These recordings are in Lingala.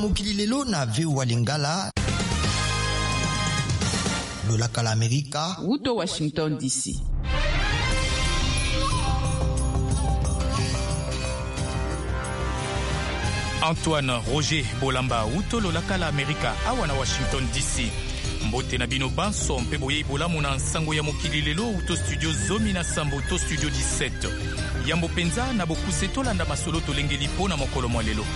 mokili lelo na VOA Lingala. Lolaka la Amerika. Uto Washington DC. Antoine Roger Bolamba uto lolaka la Amerika awa na Washington DC. Mbote na bino banso mpe boye bolamu na nsango ya mokili lelo uto studio zomi na sambo to studio 17. Yambo penza na bokuse tolanda masolo tolengeli po na mokolo mwa lelo.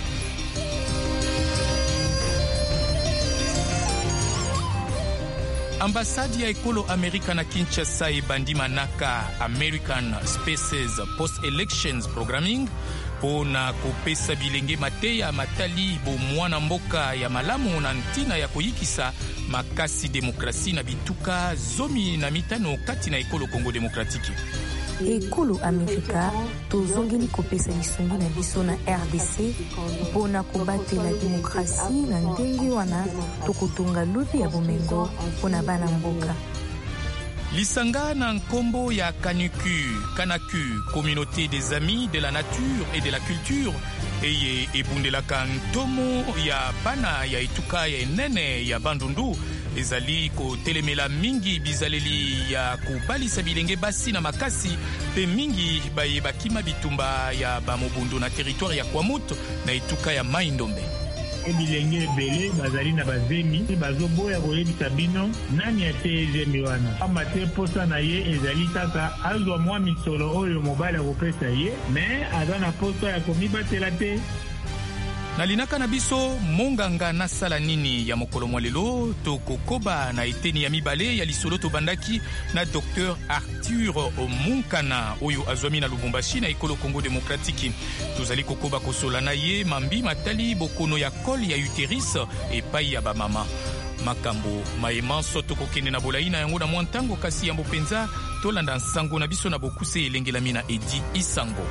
Ambassade ya ekolo Amerika na Kinshasa ebandi manaka American Spaces Post-Elections Programming po na kopesa bilenge mateya matali bo mwana mboka ya malamu na ntina ya koyikisa makasi demokrasi na bituka zomi na mitano kati na ekolo Kongo Demokratiki. Ekolo Amerika tozongeli kopesa lisungi na biso na RDC mpona kobatela demokrasi na ndenge wana tokotonga lobi ya bomengo mpona bana mboka. Lisanga na nkombo ya Kanaku, communauté des amis de la nature et de la culture, eye ebundelaka ntomo ya bana ya etuka ya enene ya Bandundu, ezali kotelemela mingi bizaleli ya kobalisa bilenge basi na makasi pe mingi baye bakima bitumba ya bamobundu na territoire ya Kwamut na etuka ya Maindombe. Bilenge ebele bazali na bazemi bazoboya koyebisa bino nani ate ezemi wana amate posa na ye ezali kaka azwa mwa misolo oyo mobali akopesa ye me aza na posa ya komibatela te. Nalinaka na biso monganga na sala nini ya mokolo mwa lelo tokokoba na eteni ya mibale ya lisolo tobandaki na Dr Arthur Munkana oyo azwami na Lubumbashi na ekolo Kongo Demokratiki. Tozali kokoba kosola na ye mambi matali bokono ya kol ya uterus epai ya bamama. Makambo maemanso tokokende na bolai na yango na mwa ntango kasi yambo penza tolanda nsango na biso na bokuse elengelami na Edi Isango.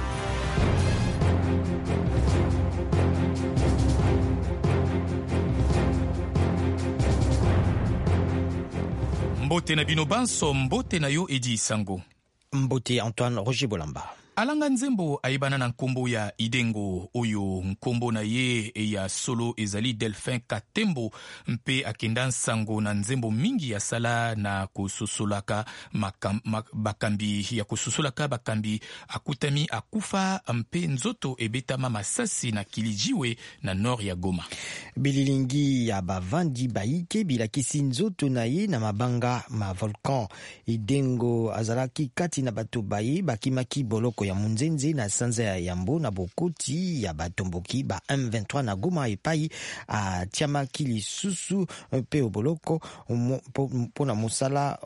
Mbote na bino banso, mbote na yo Edi Isango. Mbote Antoine Roger Bolamba. Alanga nzembo aibana na nkombo ya Idengo oyo nkombo na ye ya solo ezali Delphin Katembo mpe akenda nsango na nzembo mingi ya sala na kusosolaka bakambi ya kusosolaka bakambi akutami akufa mpe nzoto ebetama masasi na Kilijiwe na nord ya Goma. Bililingi ya bavandi baike bilakisi nzoto na ye na mabanga ma volcan. Idengo azalaki kati na bato baye bakimaki boloko ya munzenze na sanza ya Yambo na bokoti ya batomboki ba M23 na Goma epai a tiamaki lisusu pe oboloko pona musala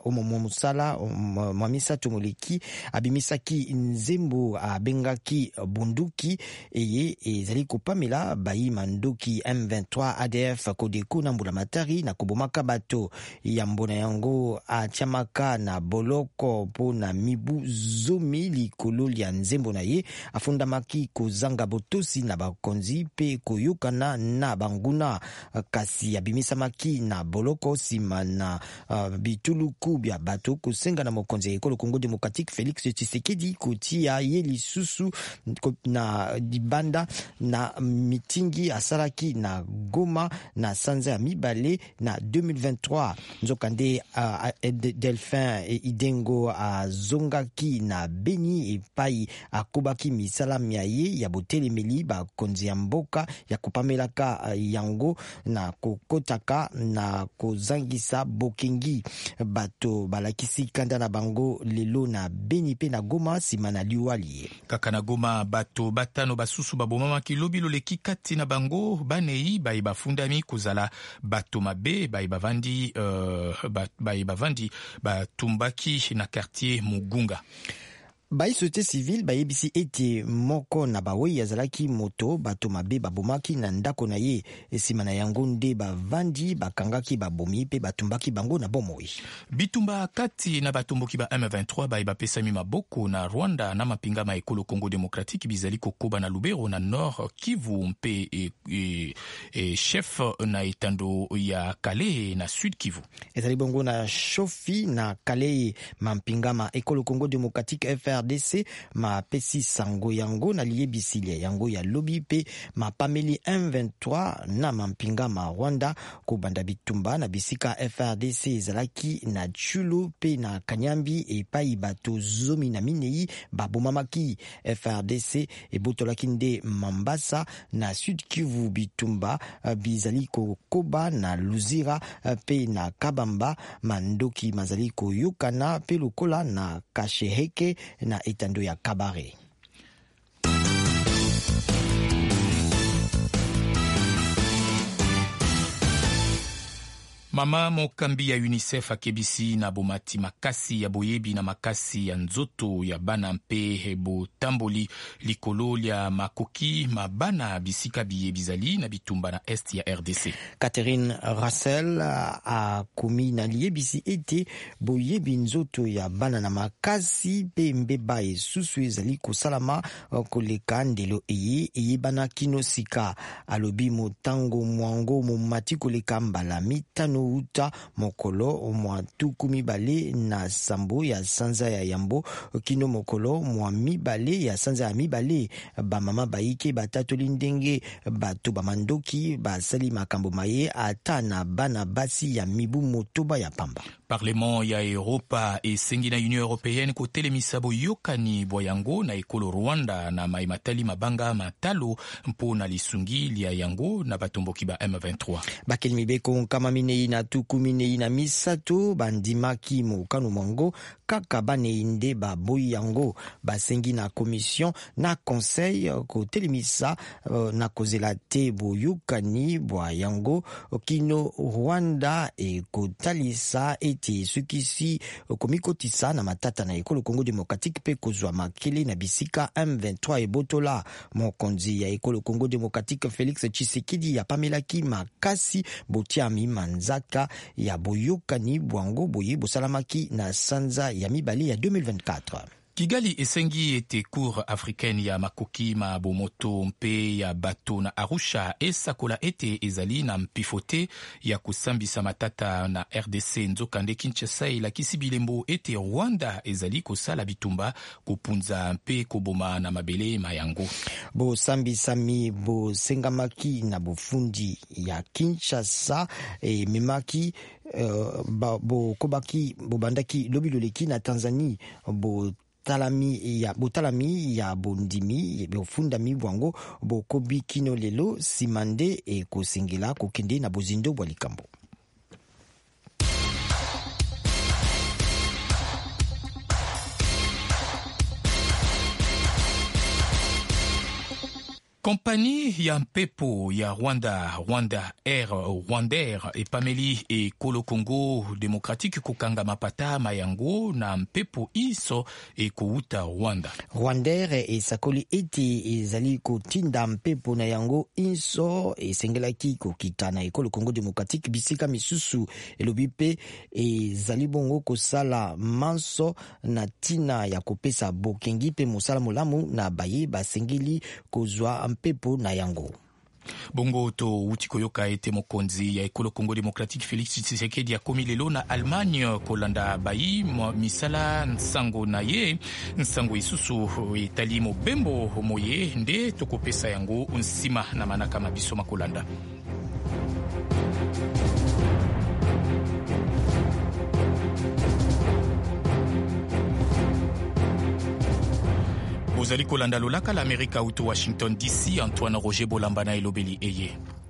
mwamisatu moleki abimisaki nzembo abengaki bunduki eye ezali kopamela bayi mandoki M23 ADF Kodeko na mbula matari na kobomaka bato Yambo na yango a tiamaka na boloko pona mibu zomi likolo ya nzembo na ye afundamaki kozanga botosi na bakonzi pe koyokana na banguna kasi abimisamaki na boloko sima na bituluku bya bato kosenga na mokonzi ya ekolo Kongo Demokratiki Felix Tshisekedi kotia ye lisusu na dibanda na mitingi asalaki na Goma na sanza ya mibale na 2023 nzokande Delphin Idengo azongaki na Beni epai akobaki misala miaye ya botelemeli bakonzi ya mboka ya kopamelaka yango na kokotaka na kozangisa bokengi bato balakisi kanda na bango lelo na Beni pe na Goma sima na liwali. Kaka na Goma bato batano basusu babomamaki lobi loleki kati na bango banei baye bafundami kozala bato mabe baye bavandi batumbaki na quartier Mugunga. Bayi société civile bayebisi ete moko na bawe yazalaki moto bato mabe babomaki na ndako na ye esima na yango nde bavandi bakangaki babomi pe batumbaki bango na bomoi. Bitumba kati na batomboki ba M23 baye bapesami maboko na Rwanda na mapinga ma ekolo Kongo Demokratiki bizali kokoba na Lubero na Nord Kivu mpe chef na etando ya Kale na Sud Kivu. Ezali bongo na Shofi na Kale mampinga ma ekolo Kongo Demokratiki FR FRDC ma pesi sango yango na liebisilia yango ya lobi pe ma pameli M23 na mampinga ma Rwanda ko banda bitumba na bisika FRDC ezalaki na Tshulu pe na Kanyambi epai bato zomi na minei babomamaki. FRDC ebotolaki nde Mambasa na Sud Kivu bitumba bizali kokoba na Luzira pe na Kabamba mandoki mazali koyokana pe lokola na Kasheheke na etando ya Kabare. Mama mokambi ya UNICEF akebisi na bomati makasi ya boyebi na makasi ya nzoto ya bana mpe botamboli likolo ya makoki mabana bisika biye bizali na bitumba na est ya RDC. Catherine Russell akomi na liebisi ete boyebi nzoto ya bana na makasi pe mbeba esusu ezali kosalama koleka ndelo eyebana kino sika. Alobi motango mwango momati koleka mbala mitano uta mokolo mwa tuku mibale na sambo ya sanza ya yambo kino mokolo mwa mibale ya sanza ya mibale bamama baike batatoli ndenge bato bamandoki basali makambo maye ata na bana basi ya mibu motoba ya pamba. Parlement ya Europa esengi na Union Européenne kotelemisa boyokani bwa yango na ekolo Rwanda na maimatali mabanga matalo mpo na lisungi lia yango na batomboki ba M23. Bakeli mibeko kama minei na tuku minei na misato bandimaki mokano mwango kaka banei nde baboyi yango basengi na commission na conseil kotelemisa na kozela te boyokani bwa yango kino Rwanda ekotalisa ete sukisi komikotisa na matata na ekolo Congo Démocratique pe kozwa makele na bisika M23 ebotola. Mokonzi ya ekolo Congo Démocratique Félix Tshisekedi ya pamelaki makasi botiami manzaka ya boyokani bwango boye bosalamaki na sanza ya mibale ya 2024. Kigali esengi ete cour africaine ya makoki ma bomoto mpe ya bato na Arusha esakola ete ezali na mpifote ya kusambisa matata na RDC. Nzokande Kinshasa elakisi bilembo ete Rwanda ezali kosala bitumba kopunza mpe koboma na mabele mayango. Bo sambisami bo sengamaki na bofundi ya Kinshasa memaki bo kobaki bo bandaki lobiloleki na Tanzanie bo botalami ya bondimi bofundami bwango bokobi kino lelo simande ekosengela kokende na bozindo bwa likambo. Kompani ya mpepo ya Rwanda Rwandair epameli ekolo Congo Démocratique kokanga mapata mayango na mpepo iso ekouta Rwanda. Rwandair esakoli ete ezali kotinda mpepo na yango inso esengelaki kokita na ekolo Congo Démocratique bisika misusu elobi pe ezali bongo kosala manso na tina ya kopesa bokengi pe mosala molamu na baye basengeli kozwa mpepo na yango. Bongo to uti koyoka ete mokonzi ya ekolo Congo Démocratique Félix Tshisekedi akomi lelo na Allemagne kolanda bayi misala nsango na ye nsango isusu etali mobembo moye nde tokopesa yango nsima na manaka mabiso makolanda. Bozali kolanda lolaka la Amerika uto Washington DC. Antoine Roger Bolamba na elobeli eye.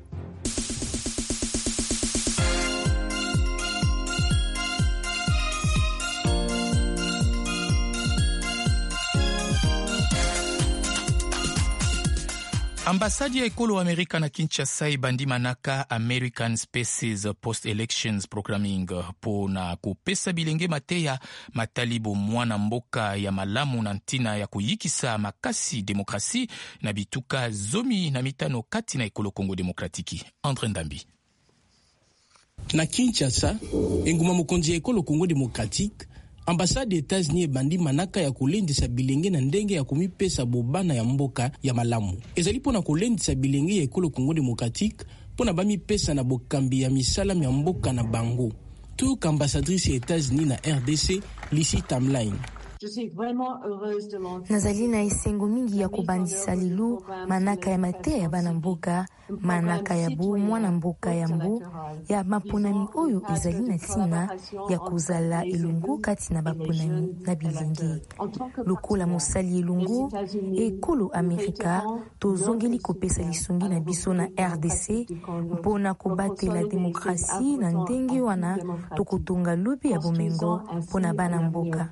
Ambasadi ya ekolo Amerika na Kinshasa ibandi manaka American Spaces Post-Elections Programming po na kupesa bilenge mateya matalibo mwana mboka ya malamu na ntina ya kuyikisa makasi demokrasi na bituka zomi na mitano kati na ekolo Congo Demokratiki. Andre Ndambi. Na Kinshasa, enguma mokonzi ya ekolo Congo Demokratiki, ambasade Etats-Unis ebandi manaka ya kolendisa bilenge na ndenge ya komipesa bobana ya mboka ya malamu. Ezali pona kolendisa bilenge ya ekolo Congo Démocratique pona bamipesa na bokambi ya misala ya mboka na bango. Tuk ambassadrice ya Etats-Unis na RDC, Lissy Tamline. nazali na esengo mingi ya kobandisa lelo manaka ya mateya ya bana mboka, manaka ya bu mwana mboka ya mbu ya maponami oyo ezali na ntina ya kozala elongo kati na baponami na bilenge. Lokola mosali elongo ekolo Amerika, tozongeli kopesa lisungi na biso na RDC mpona kobatela demokrasi na ndenge wana tokotonga lobi ya bomengo mpona bana mboka.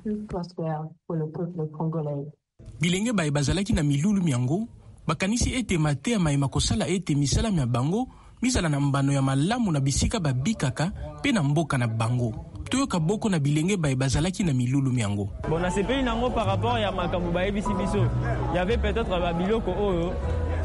Bilenge baye bazalaki na milulu miango bakanisi ete mateya mayema kosala ete misalami ya bango mizala na mbano ya malamu na bisika babikaka pe na mboka na bango. Toyoka boko na bilenge baye bazalaki na milulu miango. Bon, na sepeli nango par rapport ya makambo bayebisi biso, y avait peut-être babiloko oyo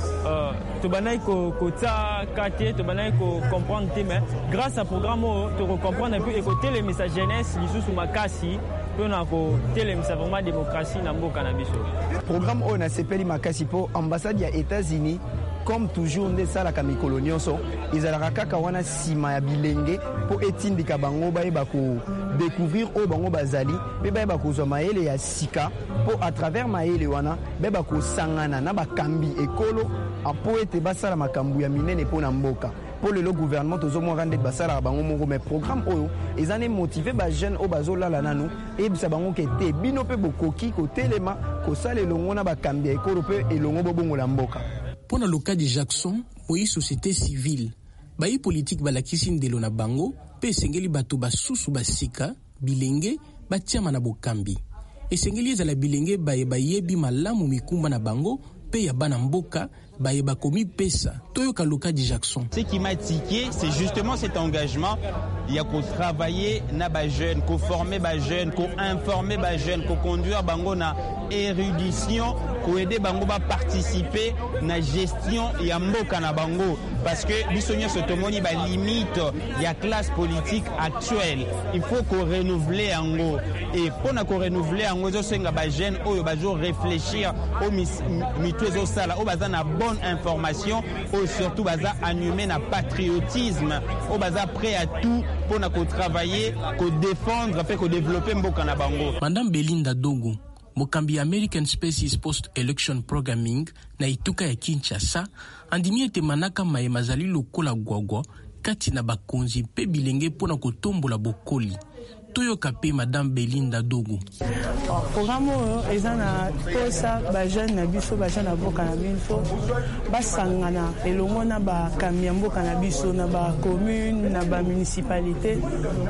tobanai kota kate tobanai ko comprendre te, mais grâce à programme oyo to comprendre et puis écouter les messages jeunesse lisusu makasi pona ko telemisa vraiment démocratie na mboka na biso. Programme oyo na sepeli makasi po ambassade ya États-Unis comme toujours nde salaka mikolo nyonso ezalaka kaka wana sima ya bilenge po etindika bango bayeba ko découvrir oyo bango bazali pe bayeba kozwa mayele ya sika po à travers mayele wana bayeba kosangana na bakambi ekolo apo ete basala makambo ya minene po na mboka. Pour le gouvernement tozomwa rende basala bango moko, mais programme oyo ezane motiver ba jeune o bazolala nanu e bisa bango kete bino pe bokoki ko telema ko sala elongo na bakambi ekolo pe elongo bobongo la mboka. Pour le cas de Jackson, moyi société civile, bayi politique balakisi ndelo na bango, pe sengeli bato basusu basika, bilenge, batiama na bokambi. E sengeli ezala bilenge bayebi malamu mikumba na bango, pe ya bana mboka, bayeba komi pesa. Toyoka loka de Jackson. Ce qui m'a tiqué, c'est justement cet engagement. Il y a qu'on travailler na ba jeune, qu'on former ba jeune, qu'on informer ba jeune, qu'on conduire bango na érudition, qu'on aider bango ba participer na gestion ya mboka na bango, parce que bisonyo sotomoni ba limite ya classe politique actuelle. Il faut qu'on renouvelle ango, et pour na qu'on renouvelle ango zo senga ba jeune oyo ba jo réfléchir au mitwezo sala o bazana bonne information, ou surtout baza animé na patriotisme, ou baza prêt à tout pour na ko travailler, ko défendre, après ko développer mboka na bango. Madame Belinda Dogo, mokambi American Species Post-Election Programming na ituka ya Kinshasa, andimi ete manaka maye mazali lokola gwagwa kati na bakonzi pe bilenge pona kotombola bokoli. Toyoka pe Madame Belinda Dogo. Programme eza na posa ba jeune na biso ba jeune avoka na biso basangana elongo na ba kambi mboka na biso na ba commune na ba municipalité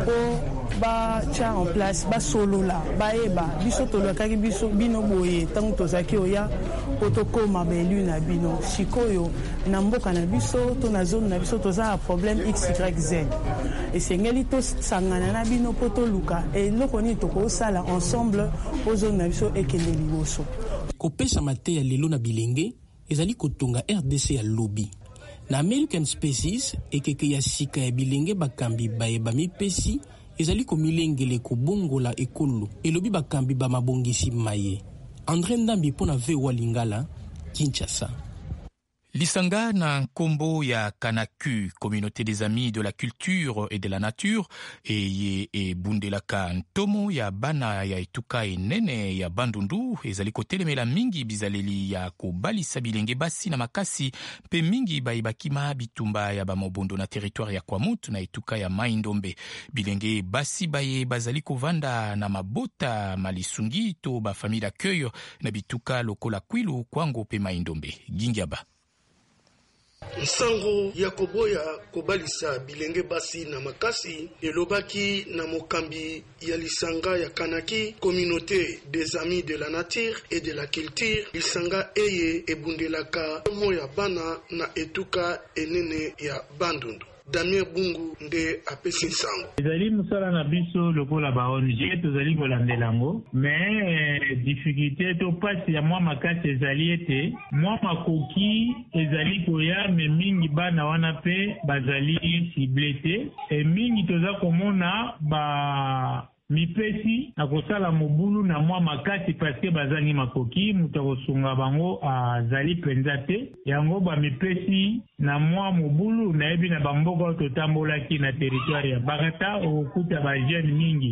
po ba tia en place ba solola ba eba biso tolokaki biso bino boye tango tozaki oya otokoma belu na bino sikoyo na mboka na biso to na zone na biso toza problème XYZ esengeli to sangana na bino poto luka et lokoni toko sala ensemble ozo na biso ekende liboso. Kopesa mateya lelo na bilenge ezali kotonga RDC ya lobby. Na American Species ekeke ya sika ya bilenge bakambi bayeba mipesi ezali komilengele kobongola ekolo elobi bakambi ba mabongisi maye. André Ndambi pona VOA Lingala, Kinshasa. Lisanga na nkombo ya Kanaku, communauté des amis de la culture et de la nature, e bundelaka ntomo ya bana ya etuka enene ya Bandundu, ezali kotelemela mingi bizaleli ya kobalisa bilenge basi na makasi, pe mingi baibakima bitumba ya bamobondo na territoire ya Kwamut na etuka ya Mai-Ndombe. Bilenge basi baye bazali kovanda na mabota malisungi to ba famille d'accueil na bituka lokola Kwilu, Kwango pe Mai-Ndombe. Gingiaba. Nsango ya koboya kobalisa bilenge basi na makasi elobaki na mokambi ya lisanga ya Kanaki, communauté des amis de la nature et de la culture. Lisanga eye ebundelaka moya bana na etuka enene ya Bandundu. Damien Bungu nde apesi nsango. Ezali musala na biso lokola ba ONG tozali kolandelango, mais difficulté to pasi ya mwa makasi ezali ete mwa makoki ezali koya me mingi bana wana pe bazali ciblete e mingi toza komona ba mipesi na kosala mobulu na mwa makasi paske bazangi makoki mutu kosunga bango azali penza te yango ba mipesi na mwa mobulu na yebi na bamboka totambolaki na territoire ya Bagata okuta ba jeune mingi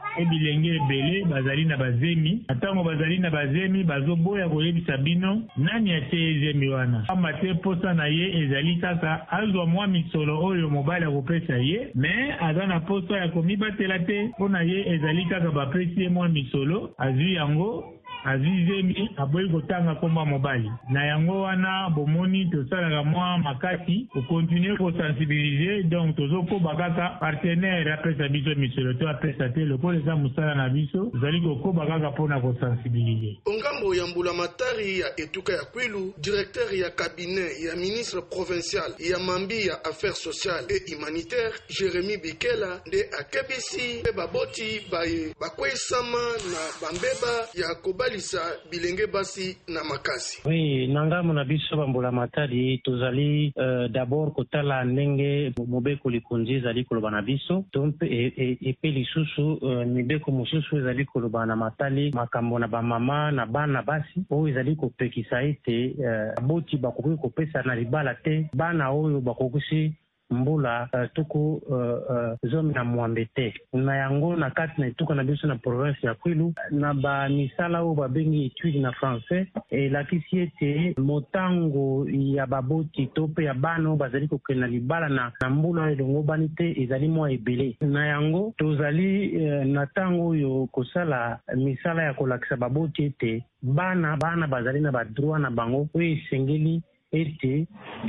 ebilenge ebele bazali na bazemi atango bazali na bazemi bazoboya koyebisa bino nani atie ezemi wana pamba te posa na ye ezali kaka azwa mwa misolo oyo mobali akopesa ye me aza na posa ya komibatela te mpo na ye ezali kaka bapesi ye mwa misolo azwi yango azizemi aboyi kotanga komba mobali na yango wana bomoni tosalaka mwa makasi kokontinue kosensibilize donc tozokoba kaka partenaire apesa biso misolo to apesa te lokola eza mosala na biso tozali kokoba kaka mpona kosensibilize. Ongambo ya Mbulamatari ya etuka ya Kwilu, directeur ya cabinet ya ministre provincial ya mambi ya affaires sociales et humanitaires Jérémy Bikela nde akebisi pe baboti baye bakwesama na bambeba ya kobalisa bilenge basi na makasi. Oui, nangamo na biso Mbulamatari tozali d'abord kotala ndenge mobeko likonzi ezali koloba na biso tompe epe lisusu mibeko mosusu ezali koloba na matali makambo na bamama na bana basi oyo ezali kopekisa ete boti bakoki kopesa na libala te bana oyo bakokusi mbula tuku zomi na mwambe te na yango na kati na etuka na biso na province ya Kwilu na ba misala oyo babengi étude na français elakisi ete motango ya baboti to pe ya bana oyo bazali kokende na libala na mbula elongo bani te ezali mwa ebele na yango tozali na ntango oyo kosala misala ya kolakisa baboti ete bana bazali na badroit na bango oyo esengeli ete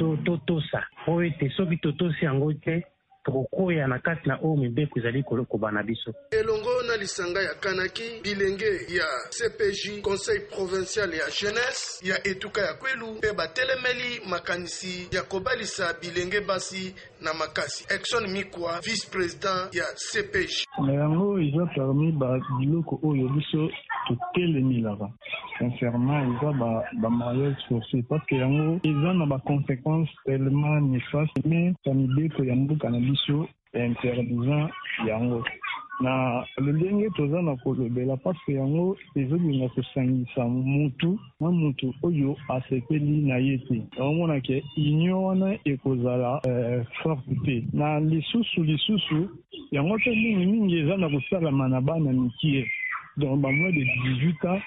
totosa oyo ete soki totosi yango te tokokoya na kati na oyo mibeko ezali kolokoba na biso. Elongo na lisanga ya kanaki bilenge ya CPJ Conseil provincial ya jeunesse ya etuka ya Kwilu pe batelemeli makanisi ya kobalisa bilenge basi na makasi. Exxon Mikwa, vice-président ya CPJ. Na yango eza parmi ba biloko oyo biso totelemilaka. Sincèrement, eza ba mariage forcé parce que yango eza na ba conséquences tellement néfastes mais ça mibeko ya mboka na biso interdisant yango. Na lolenge toza na kolobela parce que yango ezolinga kosangisa mutu na mutu oyo asepeli na ye te omona ke union wana ekozala forte te na lisusu yango te mingi eza na kosalama na bana mikie donc bamwa de 18 ans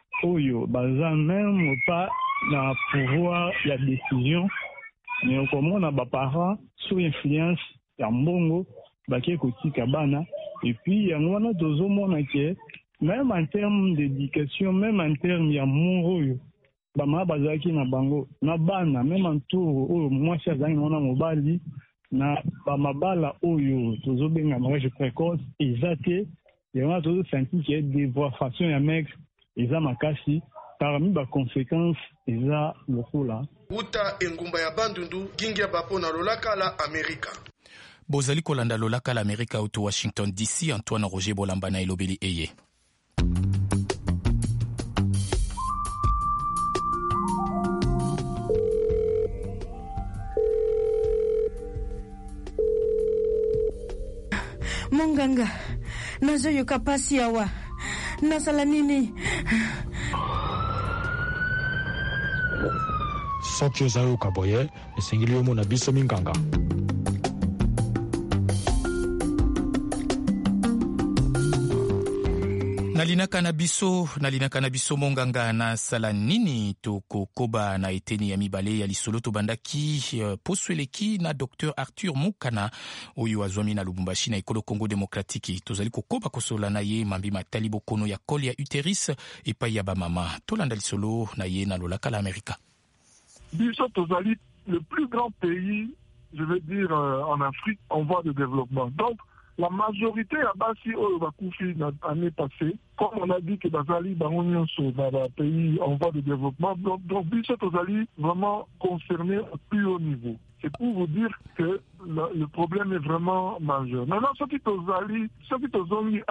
oyo baza même pas na pouvoir ya décision mais okomona baparents sous influence ya mbongo bakie kotika bana. Et puis, il y a un tozomona ke même en termes d'éducation, même en termes d'amour, bama bazaki na bango na bana même en tour oyo mwasi azangi na mobali na bamabala oyo tozobenga mariage précoce eza te yango tozosenti ke dévoiration ya mec eza makasi parmi ba conséquences eza lokola uta engumba ya bandundu gingia bapo na lolaka la Amerika. Bozali kolanda lolaka la Amerika auto Washington DC. Antoine Roger Bolambana elobeli eye. Monganga, nazoyoka pasi awa. Nasala nini? Soki ozayoka boye, esengeli omona biso minganga. Nalinaka na biso monganga na sala nini tokokoba na eteni ya mibale ya lisolo tobandaki posweleki na Dr Arthur Munkana oyo azwami na Lubumbashi na ekolo Congo Démocratique. Tozali kokoba kosola na ye mambi matali bokono ya kole ya uterus epai ya bamama. Tolanda lisolo na ye na lolaka la Amerika. Biso tozali le plus grand pays, je veux dire, en Afrique en voie de développement. Donc, la majorité à Bassi au Bakoufi l'année passée, comme on a dit que Bazali, Barounion sont dans un pays en voie de développement, donc Bichot Ozali vraiment concerné au plus haut niveau. C'est pour vous dire que le problème est vraiment majeur. Maintenant, ce qui est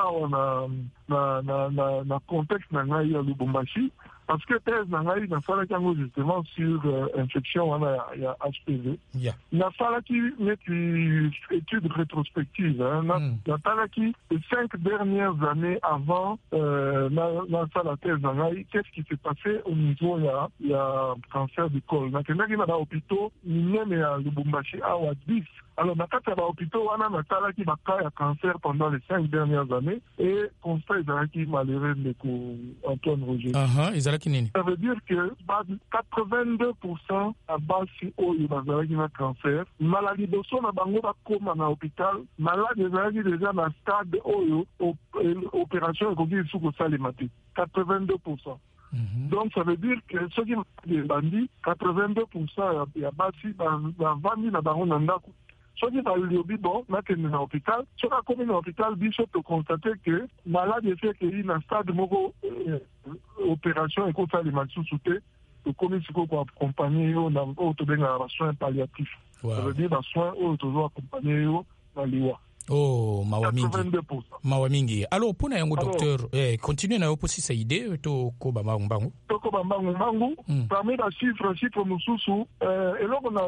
dans contexte de Lubumbashi, parce que thèse nangai na sala kango justement sur infection il y a HPV. Na sala qui met une étude rétrospective na sala qui les 5 dernières années avant na sala thèse nangai qu'est-ce qui s'est passé au niveau il y a cancer du col. Na kenaki na hôpital même à Lubumbashi à 10 Alors, dans les hôpitaux, on a un cas qui a cancer pendant les 5 dernières années et constat qui malheureux de Antoine Roger. Ça veut dire que 82% à base si il y a un cancer. Maladie de son à Bango comme à l'hôpital, maladie déjà dans le stade opération et sous le salématique. 82%. Donc, ça veut dire que ceux qui ont des bandits, 82% il y a basi dans 20 000 dans Bango. Ceux qui ont le bon, maintenant dans l'hôpital, ceux qui ont dans l'hôpital, ils ont constaté que malade est fait qu'il y a un stade de opération et qu'on fait les maladies sous-soutés, comme il faut accompagner les soins palliatifs. Ça veut dire les soins toujours accompagner dans les lois. Oh, mawa mingi. Alors, pour nous, docteur, continuez à opposer cette idée, to ko bambangu. Parmi les chiffres nous sous, et là, on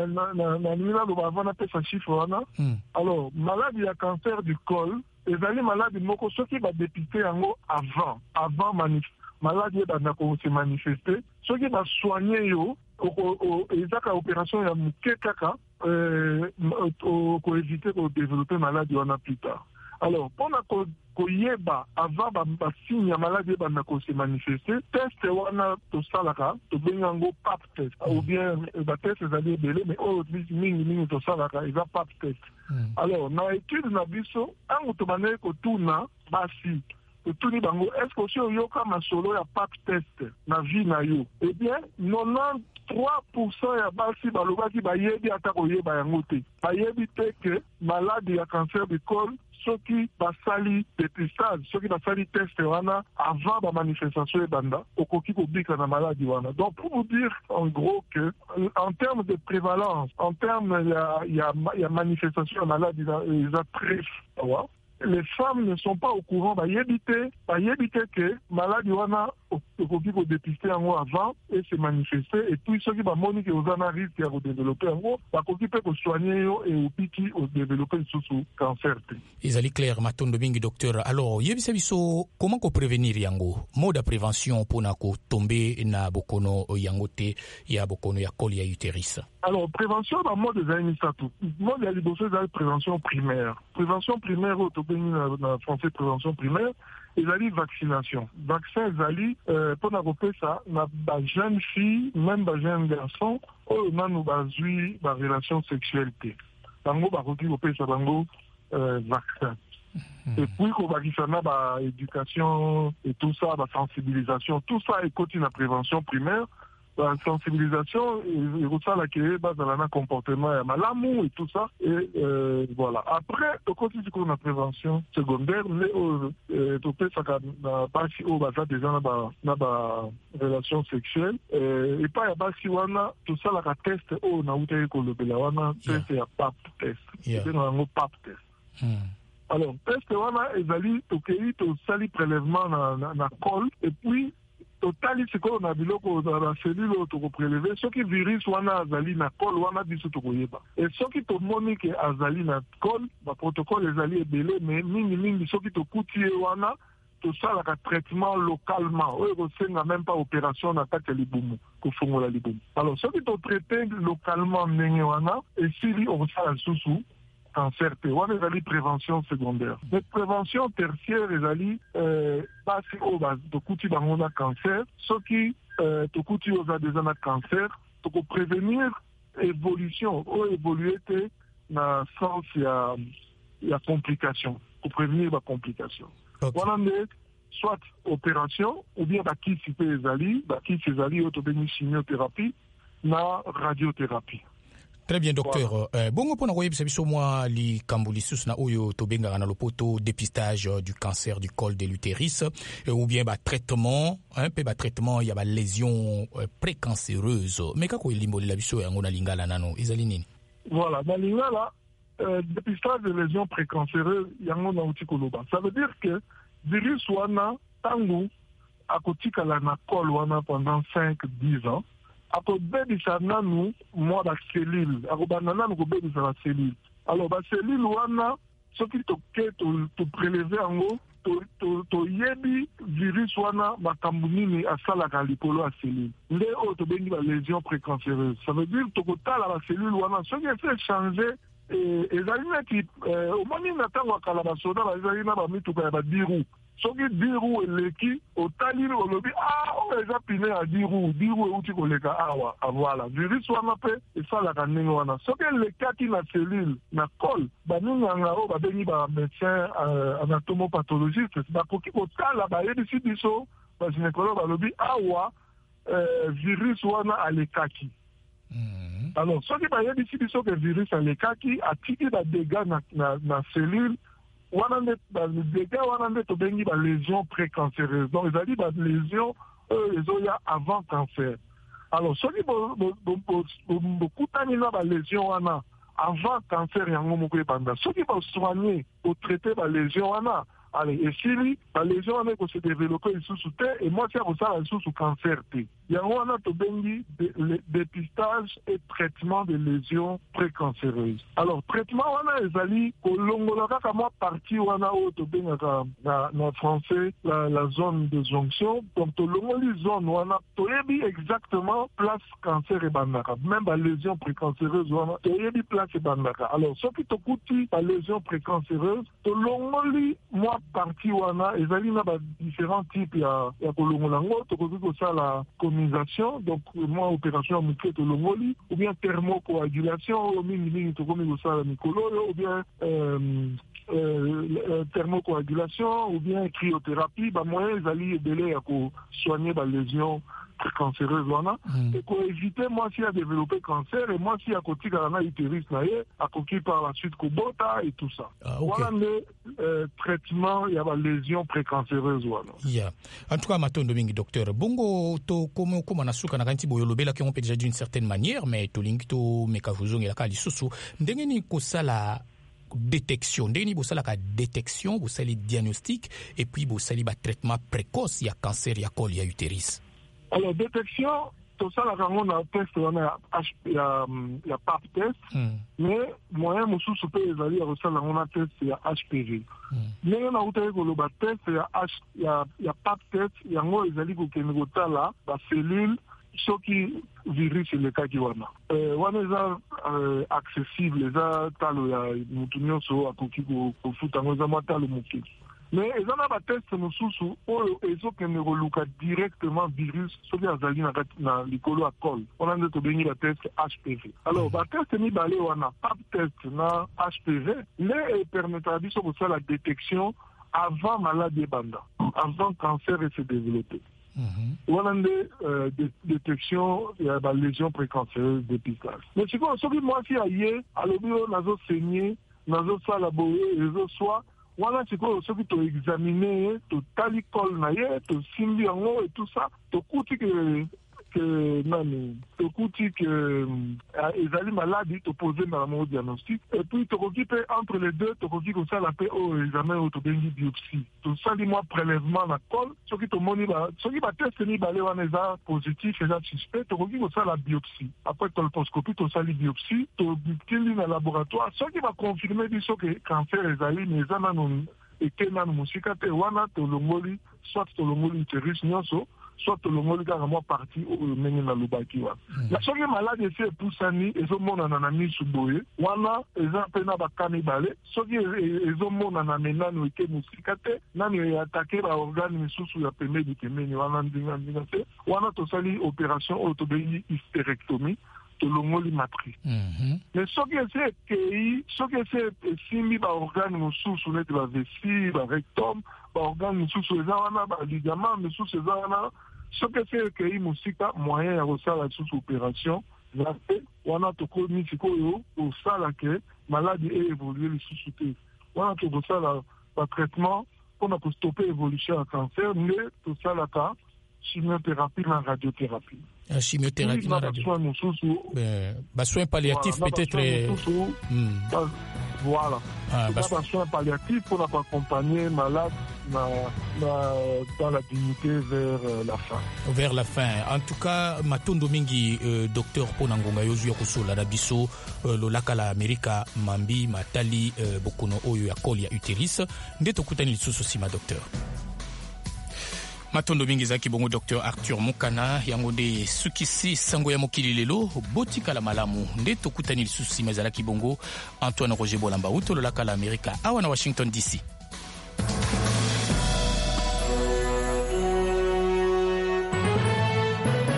a chiffre. Alors, maladie à cancer du col, les maladies, ceux qui va dépister avant maladie se manifester, ceux qui va soigner et ça opération ya muke kaka pour éviter de développer maladie on a plus tard. Alors pour koyeba avant ba signe ya maladie ba se manifester test wana to salaka to bengango pap test ou bien ba test ezali belé mais mingi to salaka eza pap test. Alors na étude na biso ango to mané ko tuna basi tout ni bango est-ce que si yo kama solo ya pap test na vie na yo eh bien 93% ya basi balobaki bayebi ata koyeba yango te bayebi te ke maladi ya cancer du col soki basali dépistage soki basali test wana avant ba manifestation ebanda okoki kobika na maladi wana. Donc pour vous dire en gros que en termes de prévalence en termes ya manifestation ya maladi ils ont très fort. Les femmes ne sont pas au courant, bah éviter que maladie wana au dépister en haut avant et se manifester et puis ceux qui va moniquer aux risque à développer en haut, bah s'occuper pour soigner et au piquer au développer sous cancer. Isali clair matondo bingi docteur. Alors yebisa biso comment ko prévenir yango? Mode de prévention pour na ko tomber na bokono yango te ya bokono ya col ya utérus. Alors prévention dans mode des amis ça tout. Mode ya liboso de prévention primaire. Prévention primaire au na français prévention primaire. Ils allaient vaccination. Vaccin, ils allaient, pour nous repérer ça, na ba jeune fille, même ba jeune garçon, on a nous basé la relation sexuelle. Bango, ba repérer ça, bango, vaccin. Et puis, qu'on va dire ça, ba éducation et tout ça, ba sensibilisation, tout ça est côté la prévention primaire. La sensibilisation, et ça, la qui est base dans le comportement, l'amour et tout ça. Et voilà. Après, au côté de la prévention secondaire, tout ça, pas si on va déjà dans la relation sexuelle. Et pas, il y a si on a tout ça, la test, on a outé que le bélawana, test, il y a PAP test. C'est un PAP test. Alors, test, on a, ils allaient, tout sali prélèvement dans la col, et puis, total c'est qu'on a biloko dans la cellule to prélever ce qui virus wana azali na col wana biso to koyeba et ce qui to monique azali na col ba protocole ezali ebele mais mingi ce qui to kutie wana to sala ka traitement localement o resenga même pas opération na tête libumu ko fongola libumu. Alors ce qui to traiter localement ndenge wana et si on sala sous cancer te wana ezali prévention secondaire. Mais prévention tertiaire ezali basi o ba tokuti bango na cancer soki tokuti oza déjà na cancer toko prévenir évolution o évoluer te na sens ya complication pour prévenir la complication. Wana nde soit opération ou bien bakisi pe ezali o to beni chimiothérapie na radiothérapie. Très bien, docteur. Bongo pona koyebisa biso mwa li kambulisus na oyo tobengaka na lopoto dépistage du cancer du col de l'utérus ou bien traitement, traitement ya lésion précancéreuse. Mais kako elimbolela biso yango na lingala nano ezali nini? Voilà, na lingala dépistage de lésion précancéreuse yango na uti koloba. Ça veut dire que virus wana tango akotikala na col wana pendant 5-10 ans. Akobebisa nanu mwa ba cellule akobanda nanu kobebisa la cellule. Alors ba cellule wana soki to prélever yango to yebi virus wana makambo nini asalaka likolo ya cellule nde oyo tobengi ba lésion précancéreuse. Ça veut dire tokotala ba cellule wana soki ese changer ezali neti omoni na ntango ya kala basoda bazali na bamituka ya badiru soki diru eleki otali olobi oyo eza pine ya diru euti koleka awa voilà virus wana mpe esalaka ndenge wana soki elekaki na cellule na col baninganga oyo babengi bamédecin anatomopathologiste bakoki kotala bayebisi biso baginekologue balobi awa virus wana alekaki. Alors soki bayebisi biso ke virus alekaki atiki badega na cellule wana nde badega wana nde tobengi balésion précancéreuse. Donc ezali balésion oyo ezoya avant cancer. Alors soki bokutani na balésion wana avant cancer yango moko ebanda soki bosoigne botraite balésion wana esili balésion wana ekose développer lisusu te emwasi ya kosala lisusu cancer te. Yango wana tobengi dépistage et traitement de lésions précancéreuses. Alors traitement wana ezali kolongola kaka mwa partie wana oyo tobengaka na français la zone de jonction. Donc tolongoli zone wana toyebi exactement place cancer ebandaka. Même balésion précancéreuse wana toyebi place ebandaka. Alors soki tokuti balésion précancéreuse tolongoli mwa partie wana ezali na différents types ya kolongola ngo tokoki kosala donc moi opération à moké tolongoli ou bien thermocoagulation ou mingi tokomi kosala mikolo ou bien thermocoagulation ou bien cryothérapie moyen ezali ebele ya soigner lésion cancéreuse wana et pour éviter moi si a développé cancer et moi si a kotika na utérus na ye akoki par la suite kobota et tout ça. Voilà le traitement ya ba lésion précancéreuse wana. En tout cas matondo mingi docteur bongo to comme na suka na kanti boyolobela ki on peut déjà d'une certaine manière mais to lingi to mekavuzongi la kali susu ndenge ni kosala détection ndenge ni bosala ka détection bosali diagnostic et puis bosali ba traitement précoce ya cancer ya col ya utérus. Alors, détection, tout ça, on a un test, on a PAP test, mais moyen, mon sous-soupe, on a test, il y a HPV. Mais on a un test, il y a PAP test, il y a un la cellule, ce qui virus, le cas qui wana. On est accessible, les a talo, il y a une opinion sur la coquille au foot, on a matal le mouki. Mais ils ont un test nous sous ils ont que directement virus sur les na l'icolo à col. On a de bénir le test HPV. Alors, le test ni balé on a pas de test na HPV, mais permettra de faire la détection avant maladie banda, avant cancer et se développer. On a des détections, il y a des lésions précancéreuses, dépistage. Mais c'est quoi, ce qui moi si ailleurs, à l'objet nazo saigné, nazo salaboyer, nazo soit voilà, c'est quoi, ce que tu as examiné, tu as l'école, tu as simbi et tout ça, tu as écouté que les animaux malades, tu as posé dans le diagnostic, et puis tu as occupé entre les deux, tu as occupé comme ça, la paix au examen, tu as une biopsie. Tu as dit moi prélèvement dans le col, ce qui va tester les positif, les suspect, tu as occupé comme ça la biopsie. Après colposcopie, tu as la biopsie, tu as dans le laboratoire, ce qui va confirmer que le cancer est allé, mais ça n'a et que dans le musikate, wana, tu as soit tu as utérus, soit le monde a vraiment parti au mengi na lubaki wa. La soki malade c'est poussani et zo mona na misu boye. Wana eza pena ba kanibale. Soki ezo mona na menano ike musikate, nani attaquer ba organe misusu ya pembe di kemeni wana ndinga te. Wana to sali opération autobéi hystérectomie. Tolongoli matrice. Mais ce que c'est simi ba organe mususu net ba vessie, ba rectum, ba organe mususu eza wana ba ligament mususu eza wana. Ce que c'est que musika moyen ya kosala sous opération, wana toko misiko yo osala ke maladie est évolué lisusu te. Wana to kosala ba traitement pour stopper évolution à cancer, mais tout ça la ka chimiothérapie na radiothérapie. Chimiothérapie na radiothérapie. Soins palliatifs peut-être. Voilà. Un soin palliatif pour accompagner malade dans la dignité vers la fin. Vers la fin. En tout cas, matondo mingi docteur Ponangonga yozu yakusola na biso lolaka la Amerika mambi matali bokono oyo ya col ya utérus ndeto kutani lisusu sima docteur. matondo mingi ezalaki bongo Dr Arthur Munkana yango nde sukisi sango ya mokili lelo botikala malamu nde tokutani lisusu nsima ezalaki bongo Antoine Roger Bolamba utololaka la Amerika awa na Washington DC.